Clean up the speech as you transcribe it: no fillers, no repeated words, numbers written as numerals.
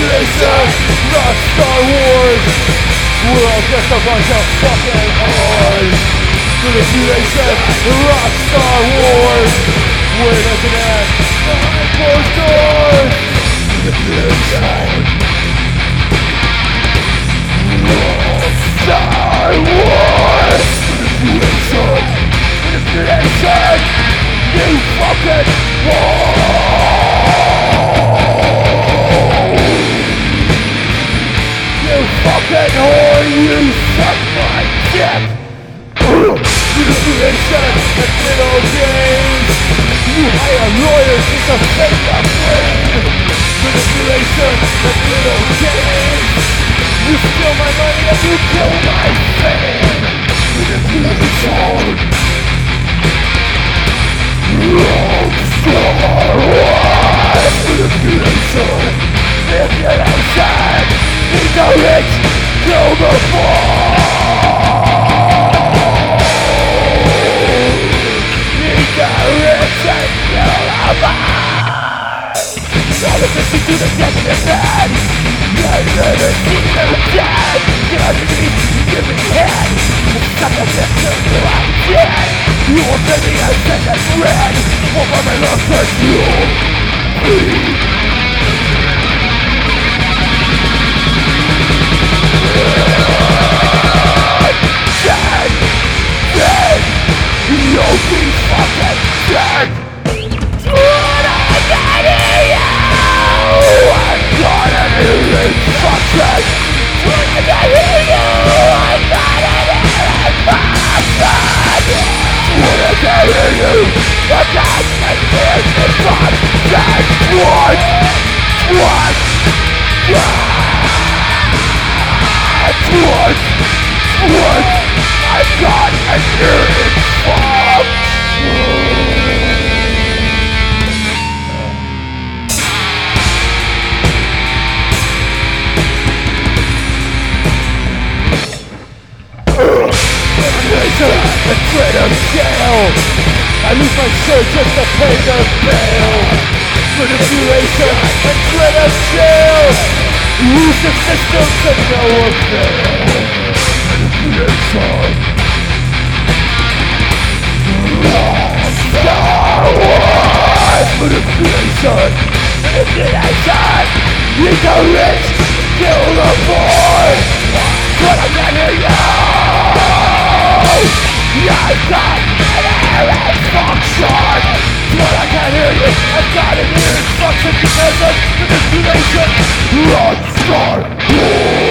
manipulation, not Star Wars. We're all just a bunch of fucking whores. Manipulation, rock Star Wars. Where does it end? Behind closed doors. Manipulation, rock Star Wars. Manipulation, manipulation, you fucking fucking whore, you suck my dick! Manipulation and little games. You hire lawyers just to fake your brain. Manipulation and little games. You steal my money and you kill my fame. Manipulation. Rockstar Wars. Manipulation. Manipulation. Need the rich, kill the poor. Need the rich and kill the poor. All the fifty to the dead in the bed. I've never seen them dead. Give me head. Suck a victim till I'm dead. You will send me a sentence red. Over my love for you. Please. You'll be fucking dead! What I gotta hear you! I'm gonna hear you fucking! What I gotta hear you! I'm gonna hear you fucking! What I gotta hear you! I'm gonna hear you fucking! What? I gotta hear it fuck! A threat of jail. I lose my shirt just to pay the bail. Manipulation, a threat of jail. Use the system to no avail. Manipulation. Star Wars. Manipulation. Manipulation. Need the rich, kill the poor. But I'm not here yet. I got an function. But I can't hear you. I got an ear function because of manipulation. Rockstar Wars.